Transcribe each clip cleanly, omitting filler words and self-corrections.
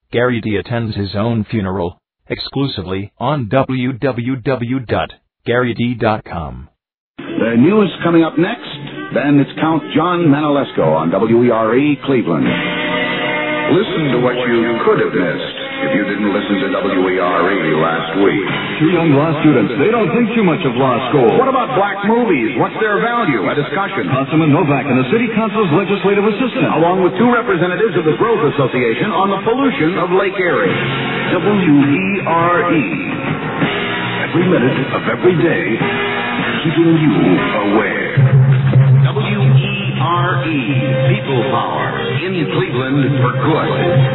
Gary D attends his own funeral, exclusively on www.garyd.com. The news coming up next, then it's Count John Manolesco on WERE Cleveland. Listen to what you could have missed if you didn't listen to WERE last week. Two young law students, they don't think too much of law school. What about black movies? What's their value? A discussion. Councilman Novak and the City Council's legislative assistant, Along with two representatives of the Growth Association on the pollution of Lake Erie. WERE. Every minute of every day, keeping you aware. WERE. People power. In Cleveland for good.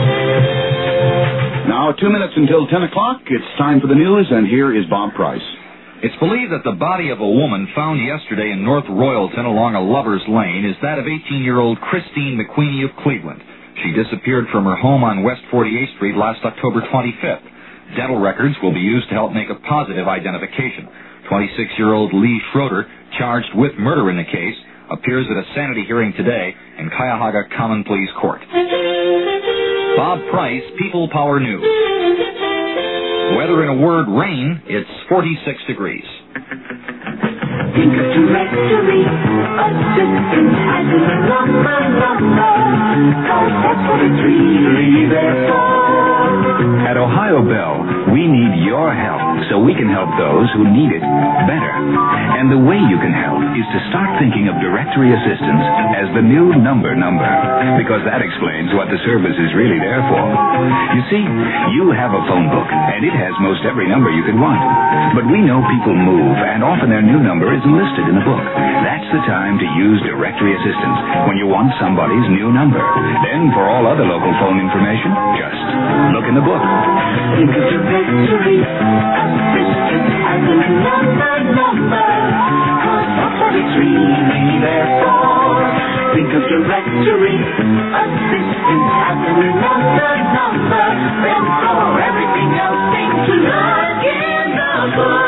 Now, 2 minutes until 10 o'clock. It's time for the news, and here is Bob Price. It's believed that the body of a woman found yesterday in North Royalton along a lover's lane is that of 18-year-old Christine McQueenie of Cleveland. She disappeared from her home on West 48th Street last October 25th. Dental records will be used to help make a positive identification. 26-year-old Lee Schroeder, charged with murder in the case, appears at a sanity hearing today in Cuyahoga Common Pleas Court. Bob Price, People Power News. Weather in a word, rain, it's 46 degrees. Think of directory, assistant as in a number, cause that's what it's really there for. At Ohio Bell, we need your help so we can help those who need it better. And the way you can help is to start thinking of directory assistance as the new number, because that explains what the service is really there for. You see, you have a phone book, and it has most every number you could want. But we know people move, and often their new number isn't listed in the book. That's the time to use directory assistance when you want somebody's new number. Then, for all other local phone information, just look in the book. Think of directory, assistant as in a number, cause that's what it's really there for. Think of directory, assistant as in a number, then for everything else, think to look in the book.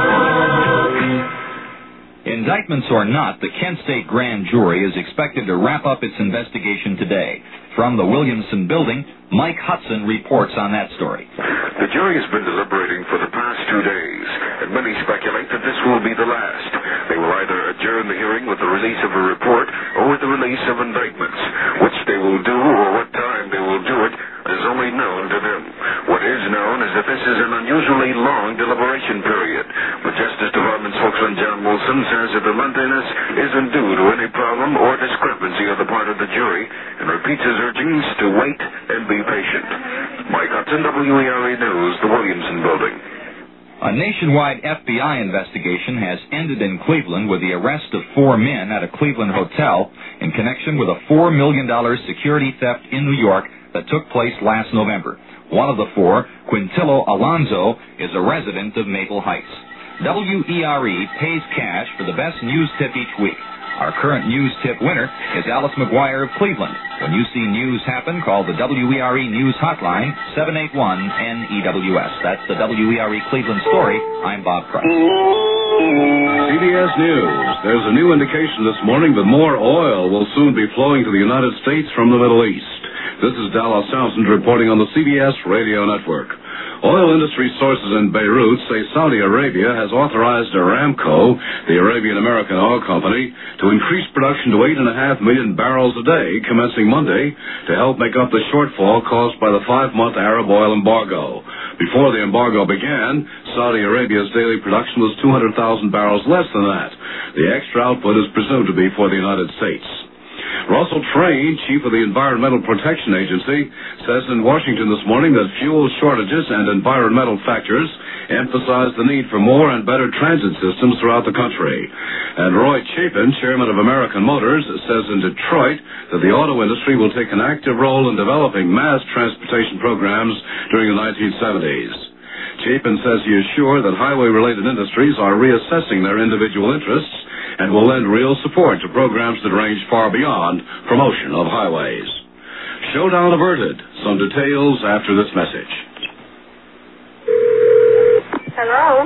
Indictments or not, the Kent State Grand Jury is expected to wrap up its investigation today. From the Williamson Building, Mike Hudson reports on that story. The jury has been deliberating for the past 2 days, and many speculate that this will be the last. They will either adjourn the hearing with the release of a report or with the release of indictments. Which they will do or what time they will do it is only known to them. What is known is that this is an unusually long deliberation period. But Justice Department spokesman John Wilson says that the lengthiness isn't due to any problem or discrepancy on the part of the jury, and repeats his urgings to wait and be patient. Mike Hudson, WERE News, the Williamson Building. A nationwide FBI investigation has ended in Cleveland with the arrest of 4 men at a Cleveland hotel in connection with a $4 million security theft in New York that took place last November. One of the 4, Quintillo Alonzo, is a resident of Maple Heights. WERE pays cash for the best news tip each week. Our current news tip winner is Alice McGuire of Cleveland. When you see news happen, call the WERE News Hotline, 781-NEWS. That's the WERE Cleveland story. I'm Bob Price. CBS News. There's a new indication this morning that more oil will soon be flowing to the United States from the Middle East. This is Dallas Townsend reporting on the CBS Radio Network. Oil industry sources in Beirut say Saudi Arabia has authorized Aramco, the Arabian-American oil company, to increase production to 8.5 million barrels a day commencing Monday to help make up the shortfall caused by the 5-month Arab oil embargo. Before the embargo began, Saudi Arabia's daily production was 200,000 barrels less than that. The extra output is presumed to be for the United States. Russell Train, chief of the Environmental Protection Agency, says in Washington this morning that fuel shortages and environmental factors emphasize the need for more and better transit systems throughout the country. And Roy Chapin, chairman of American Motors, says in Detroit that the auto industry will take an active role in developing mass transportation programs during the 1970s. Chapin says he is sure that highway-related industries are reassessing their individual interests and will lend real support to programs that range far beyond promotion of highways. Showdown averted. Some details after this message. Hello?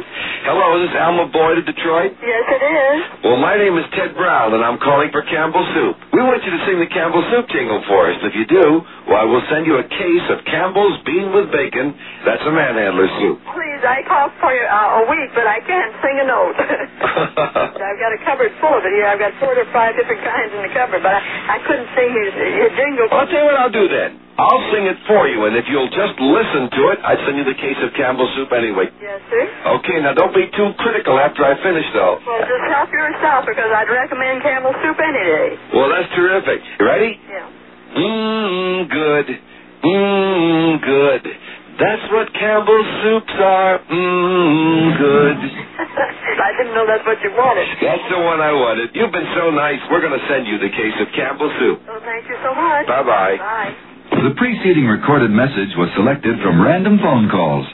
Hello, is this Alma Boyd of Detroit? Yes, it is. Well, my name is Ted Brown, and I'm calling for Campbell Soup. We want you to sing the Campbell Soup jingle for us. If you do, well, I will send you a case of Campbell's Bean with Bacon. That's a manhandler soup. Please, I called for you a week, but I can't sing a note. I've got a cupboard full of it here. I've got 4 or 5 different kinds in the cupboard, but I couldn't sing your jingle. Well, I'll tell you what I'll do then. I'll sing it for you, and if you'll just listen to it, I'd send you the case of Campbell Soup anyway. Yes, sir. Okay, now don't be too critical after I finish, though. Well, just help yourself, because I'd recommend Campbell Soup any day. Well, that's terrific. You ready? Yeah. Good. Good. That's what Campbell Soups are. Good. I didn't know that's what you wanted. That's the one I wanted. You've been so nice. We're going to send you the case of Campbell Soup. Oh, thank you so much. Bye-bye. Bye. The preceding recorded message was selected from random phone calls.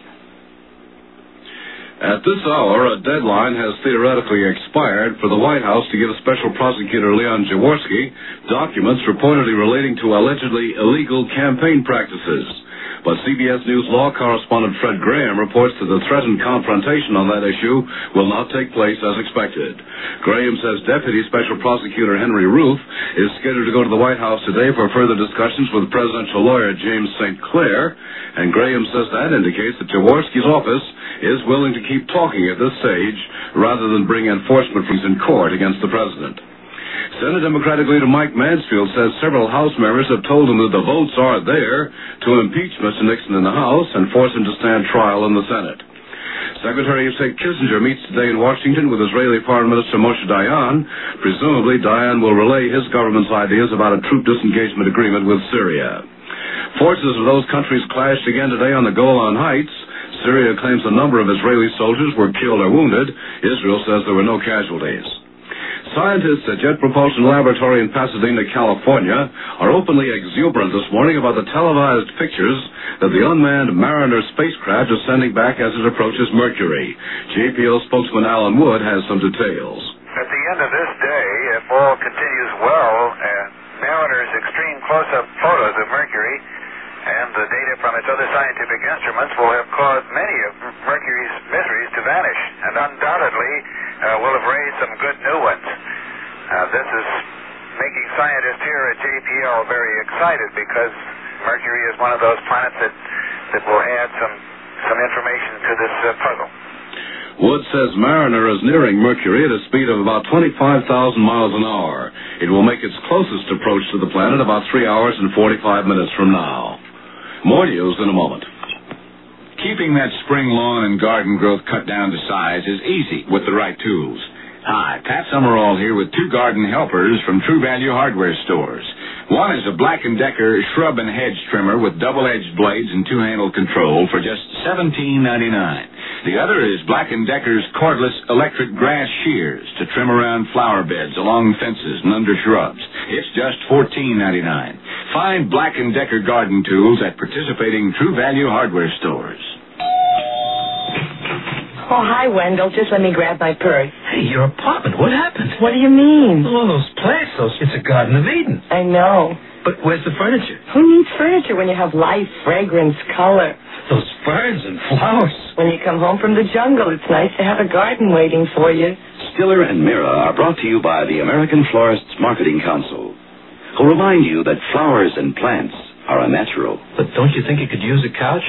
At this hour, a deadline has theoretically expired for the White House to give Special Prosecutor Leon Jaworski documents reportedly relating to allegedly illegal campaign practices. But CBS News law correspondent Fred Graham reports that the threatened confrontation on that issue will not take place as expected. Graham says Deputy Special Prosecutor Henry Ruth is scheduled to go to the White House today for further discussions with presidential lawyer James St. Clair, and Graham says that indicates that Jaworski's office is willing to keep talking at this stage rather than bring enforcement fees in court against the president. Senate Democratic leader Mike Mansfield says several House members have told him that the votes are there to impeach Mr. Nixon in the House and force him to stand trial in the Senate. Secretary of State Kissinger meets today in Washington with Israeli Foreign Minister Moshe Dayan. Presumably, Dayan will relay his government's ideas about a troop disengagement agreement with Syria. Forces of those countries clashed again today on the Golan Heights. Syria claims a number of Israeli soldiers were killed or wounded. Israel says there were no casualties. Scientists at Jet Propulsion Laboratory in Pasadena, California, are openly exuberant this morning about the televised pictures that the unmanned Mariner spacecraft is sending back as it approaches Mercury. JPL spokesman Alan Wood has some details. At the end of this day, if all continues well, Mariner's extreme close-up photos of Mercury and the data from its other scientific instruments will have caused many of Mercury's miseries to vanish, and undoubtedly will have raised some good new ones. This is making scientists here at JPL very excited because Mercury is one of those planets that will add some information to this puzzle. Wood says Mariner is nearing Mercury at a speed of about 25,000 miles an hour. It will make its closest approach to the planet about 3 hours and 45 minutes from now. More news in a moment. Keeping that spring lawn and garden growth cut down to size is easy with the right tools. Hi, Pat Summerall here with 2 garden helpers from True Value Hardware Stores. One is a Black & Decker shrub and hedge trimmer with double-edged blades and 2-handle control for just $17.99. The other is Black & Decker's cordless electric grass shears to trim around flower beds, along fences, and under shrubs. It's just $14.99. Find Black & Decker garden tools at participating True Value Hardware Stores. Oh, hi, Wendell. Just let me grab my purse. Hey, your apartment. What happened? What do you mean? Oh, those plants. It's a Garden of Eden. I know. But where's the furniture? Who needs furniture when you have life, fragrance, color? Those ferns and flowers. When you come home from the jungle, it's nice to have a garden waiting for you. Stiller and Mira are brought to you by the American Florists Marketing Council, who remind you that flowers and plants are unnatural. But don't you think you could use a couch?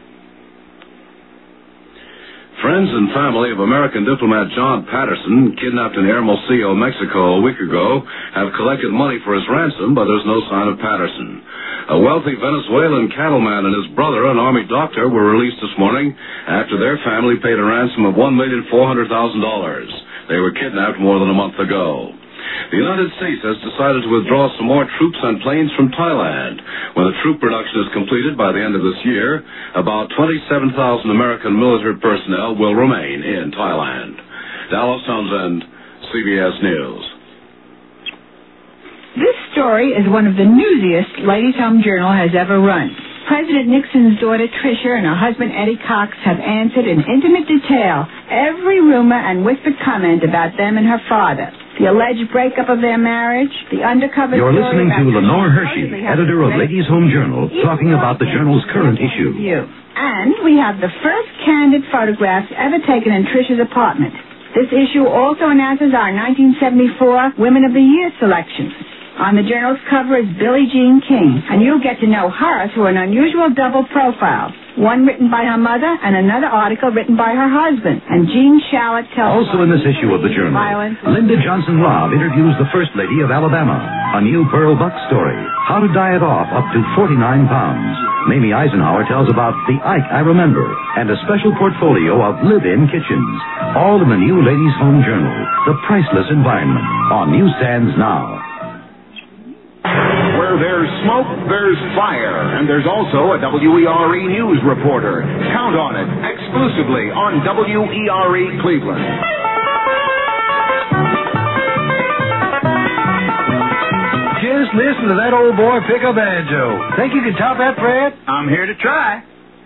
Friends and family of American diplomat John Patterson, kidnapped in Hermosillo, Mexico a week ago, have collected money for his ransom, but there's no sign of Patterson. A wealthy Venezuelan cattleman and his brother, an army doctor, were released this morning after their family paid a ransom of $1,400,000. They were kidnapped more than a month ago. The United States has decided to withdraw some more troops and planes from Thailand. When the troop reduction is completed by the end of this year, about 27,000 American military personnel will remain in Thailand. Dallas Townsend, CBS News. This story is one of the newsiest Ladies Home Journal has ever run. President Nixon's daughter Tricia and her husband Eddie Cox have answered in intimate detail every rumor and whispered comment about them and her father. the alleged breakup of their marriage, the undercover You're story listening about to the Lenore man Hershey, supposedly has editor of sex Ladies' Home Journal, talking about the journal's current issue. And we have the first candid photographs ever taken in Tricia's apartment. This issue also announces our 1974 Women of the Year selection. On the journal's cover is Billie Jean King, and you'll get to know her through an unusual double profile. One written by her mother and another article written by her husband. And Jean Shalit tells Also in this issue of the journal, Linda Johnson Robb interviews the First Lady of Alabama. A new Pearl Buck story. How to diet off up to 49 pounds. Mamie Eisenhower tells about the Ike I Remember and a special portfolio of live-in kitchens. All in the new Ladies' Home Journal, The Priceless Environment, on newsstands now. Where there's smoke, there's fire. And there's also a WERE news reporter. Count on it exclusively on WERE Cleveland. Just listen to that old boy pick a banjo. Think you can top that, Fred? I'm here to try.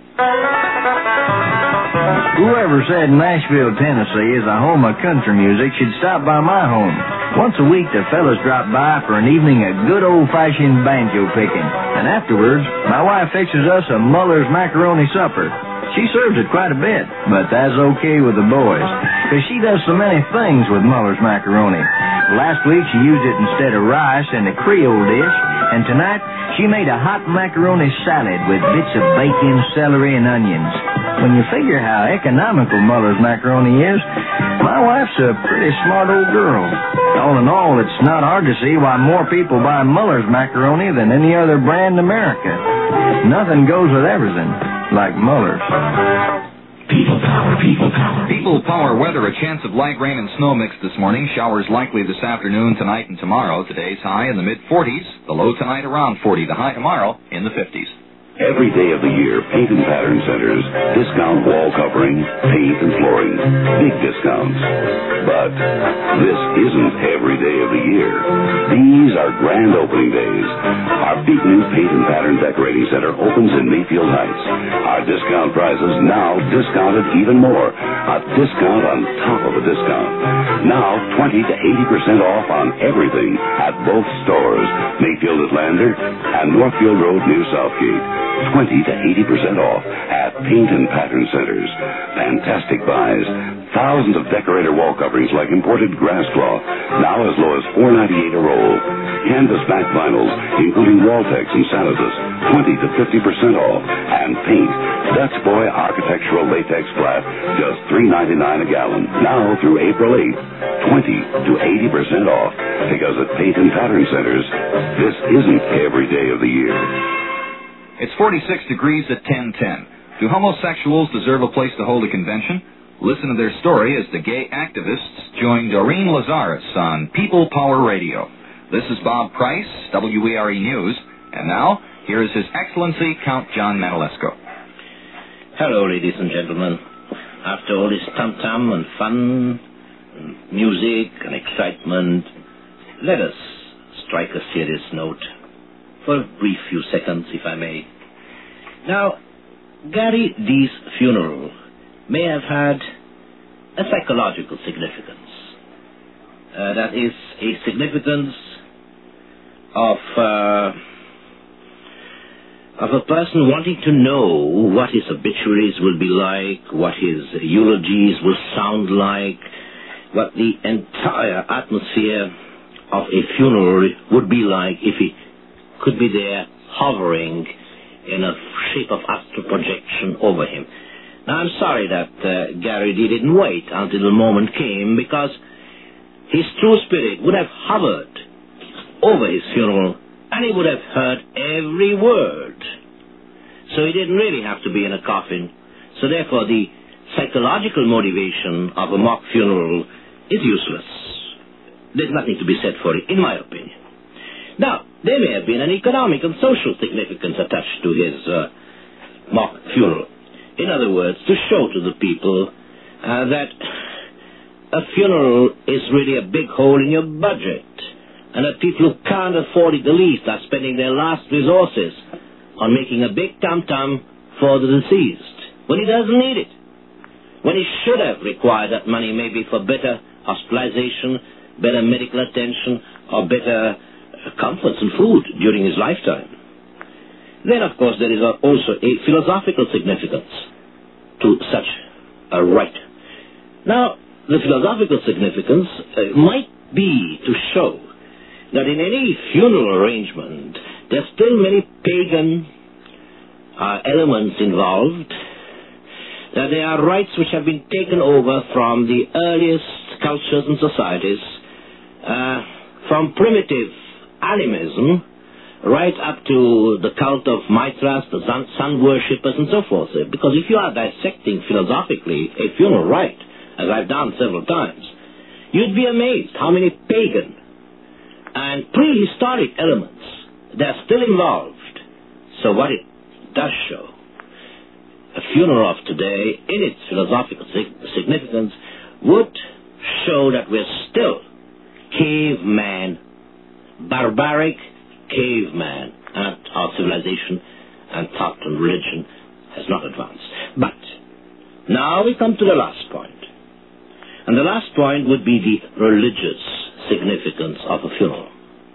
Whoever said Nashville, Tennessee is a home of country music should stop by my home. Once a week, the fellas drop by for an evening of good old-fashioned banjo picking. And afterwards, my wife fixes us a Muller's macaroni supper. She serves it quite a bit, but that's okay with the boys, because she does so many things with Muller's macaroni. Last week, she used it instead of rice in a Creole dish, and tonight, she made a hot macaroni salad with bits of bacon, celery, and onions. When you figure how economical Muller's macaroni is, my wife's a pretty smart old girl. All in all, it's not hard to see why more people buy Muller's macaroni than any other brand in America. Nothing goes with everything like Muller's. People power, people power. People power weather. A chance of light rain and snow mix this morning. Showers likely this afternoon, tonight, and tomorrow. Today's high in the mid-40s. The low tonight around 40. The high tomorrow in the 50s. Every day of the year, Paint and Pattern Centers discount wall covering, paint, and flooring. Big discounts. But this isn't every day of the year. These are grand opening days. Our big new Paint and Pattern Decorating Center opens in Mayfield Heights. Our discount prices now discounted even more. A discount on top of a discount. Now 20 to 80% off on everything at both stores, Mayfield at Lander and Northfield Road near Southgate. 20 to 80% off at Paint and Pattern Centers. Fantastic buys. Thousands of decorator wall coverings like imported grass cloth, now as low as $4.98 a roll. Canvas back vinyls, including Walltex and Sanitas, 20 to 50% off. And paint, Dutch Boy Architectural Latex Flat, just $3.99 a gallon. Now through April 8th, 20 to 80% off. Because at Paint and Pattern Centers, this isn't every day of the year. It's 46 degrees at 10:10. Do homosexuals deserve a place to hold a convention? Listen to their story as the gay activists join Doreen Lazarus on People Power Radio. This is Bob Price, WERE News. And now, here is His Excellency Count John Manalesco. Hello, ladies and gentlemen. After all this tam-tam and fun, and music and excitement, let us strike a serious note. For a brief few seconds, if I may. Now, Gary D's funeral may have had a psychological significance. That is, a significance of a person wanting to know what his obituaries will be like, what his eulogies will sound like, what the entire atmosphere of a funeral would be like if he could be there hovering in a shape of astral projection over him. Now, I'm sorry that Gary D didn't wait until the moment came, because his true spirit would have hovered over his funeral and he would have heard every word. So he didn't really have to be in a coffin. So therefore, the psychological motivation of a mock funeral is useless. There's nothing to be said for it, in my opinion. Now, there may have been an economic and social significance attached to his mock funeral. In other words, to show to the people that a funeral is really a big hole in your budget, and that people who can't afford it the least are spending their last resources on making a big tam-tam for the deceased, when he doesn't need it. When he should have required that money maybe for better hospitalization, better medical attention, or better comforts and food during his lifetime. Then, of course, there is also a philosophical significance to such a rite. Now, the philosophical significance might be to show that in any funeral arrangement, there are still many pagan elements involved, that there are rites which have been taken over from the earliest cultures and societies, from primitive animism right up to the cult of Mithras, the sun worshippers, and so forth. Because if you are dissecting philosophically a funeral rite, as I've done several times, you'd be amazed how many pagan and prehistoric elements they're still involved. So what it does show, a funeral of today, in its philosophical significance, would show that we're still caveman, barbaric caveman, and our civilization and thought and religion has not advanced. But now we come to the last point. And the last point would be the religious significance of a funeral.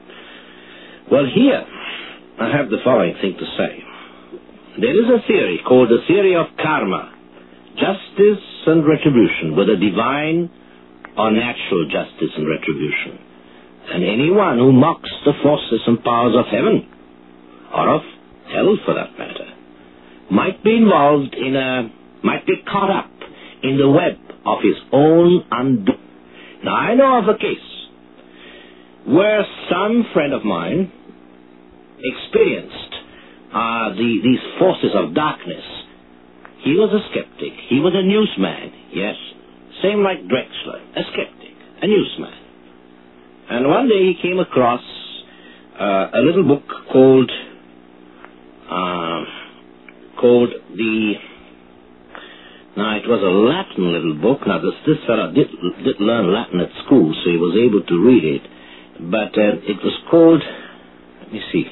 Well, here I have the following thing to say. There is a theory called the theory of karma, justice and retribution, whether divine or natural justice and retribution. And anyone who mocks the forces and powers of heaven, or of hell for that matter, might be involved might be caught up in the web of his own undoing. Now, I know of a case where some friend of mine experienced these forces of darkness. He was a skeptic. He was a newsman, yes. Same like Drexler, a skeptic, a newsman. And one day he came across a little book called Now, it was a Latin little book. Now, this fellow did learn Latin at school, so he was able to read it. But it was called, let me see,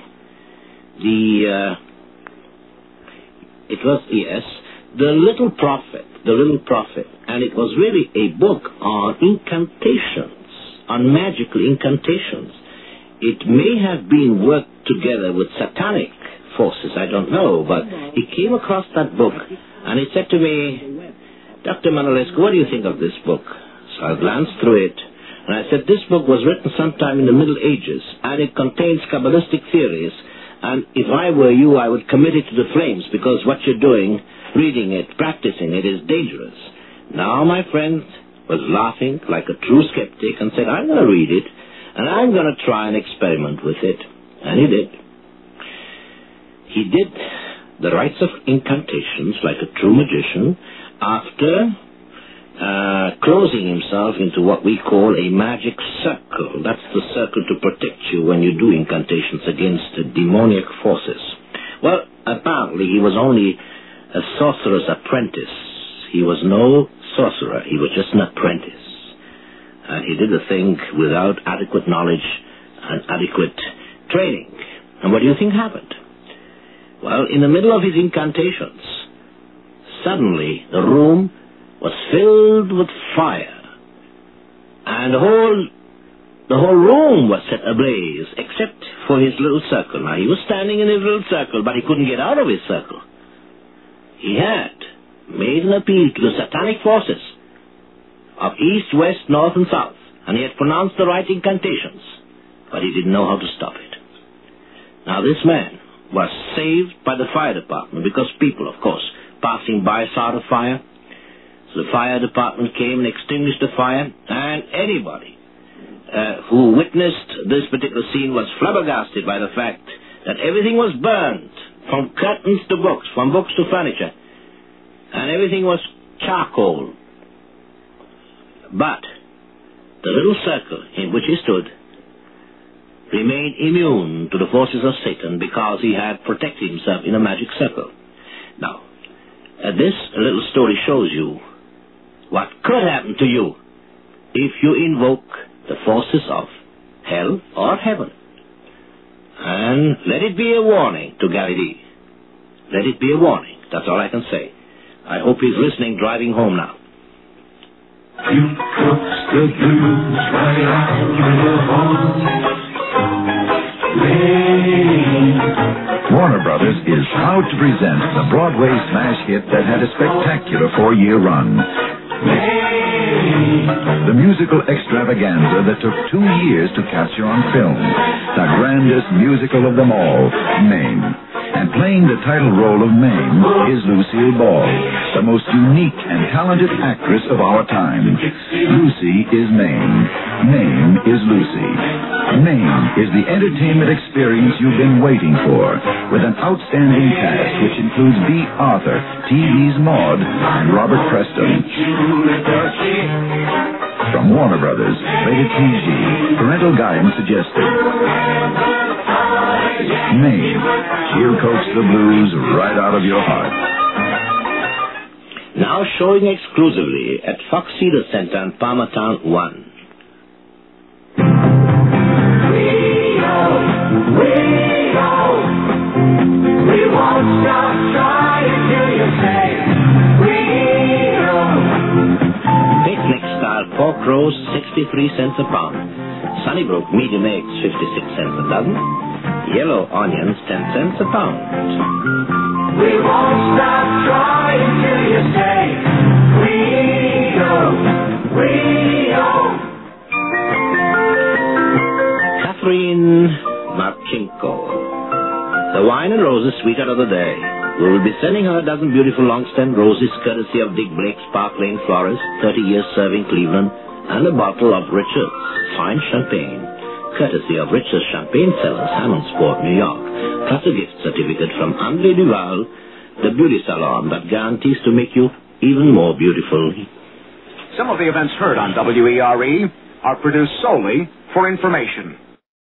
it was, yes, The Little Prophet. And it was really a book on incantations, on magical incantations. It may have been worked together with satanic forces, I don't know, but he came across that book, and he said to me, Dr. Manolescu, what do you think of this book? So I glanced through it, and I said, this book was written sometime in the Middle Ages, and it contains Kabbalistic theories, and if I were you, I would commit it to the flames, because what you're doing, reading it, practicing it, is dangerous. Now my friend was laughing like a true skeptic and said, I'm going to read it, and I'm going to try and experiment with it. And he did. He did the rites of incantations like a true magician after closing himself into what we call a magic circle. That's the circle to protect you when you do incantations against demoniac forces. Well, apparently he was only a sorcerer's apprentice. He was no sorcerer. He was just an apprentice. And he did the thing without adequate knowledge and adequate training. And what do you think happened? Well, in the middle of his incantations, suddenly the room was filled with fire. And the whole room was set ablaze, except for his little circle. Now, he was standing in his little circle, but he couldn't get out of his circle. He had made an appeal to the satanic forces of east, west, north, and south, and he had pronounced the right incantations, but he didn't know how to stop it. Now, this man was saved by the fire department, because people, of course, passing by saw the fire. So the fire department came and extinguished the fire, and anybody who witnessed this particular scene was flabbergasted by the fact that everything was burned, from curtains to books, from books to furniture, and everything was charcoal. But the little circle in which he stood remained immune to the forces of Satan, because he had protected himself in a magic circle. Now, this little story shows you what could happen to you if you invoke the forces of hell or heaven. And let it be a warning to Galilee. Let it be a warning. That's all I can say. I hope he's listening driving home now. You coax the blues right out of the home. Warner Brothers is proud to present the Broadway smash hit that had a spectacular 4-year run. The musical extravaganza that took 2 years to capture on film. The grandest musical of them all, Mame. And playing the title role of Mame is Lucille Ball, the most unique and talented actress of our time. Lucy is Mame. Mame is Lucy. Mame is the entertainment experience you've been waiting for, with an outstanding cast which includes Bea Arthur, TV's Maude, and Robert Preston. From Warner Brothers, rated PG, parental guidance suggested. Mame, she'll coax the blues right out of your heart. Now showing exclusively at Fox Theater Center in Palmertown 1. We won't stop trying till you say we know. Picnic-style pork roast, 63 cents a pound. Sunnybrook medium eggs, 56 cents a dozen. Yellow onions, 10 cents a pound. We won't stop trying till you say we know. Catherine Marchenko. The wine and roses sweetheart of the day. We will be sending her a dozen beautiful long-stemmed roses courtesy of Dick Blake Spark Lane Florist, 30 years serving Cleveland, and a bottle of Richard's fine champagne, courtesy of Richard's Champagne Cellars, Hammondsport, New York, plus a gift certificate from André Duval, the beauty salon that guarantees to make you even more beautiful. Some of the events heard on WERE are produced solely for information.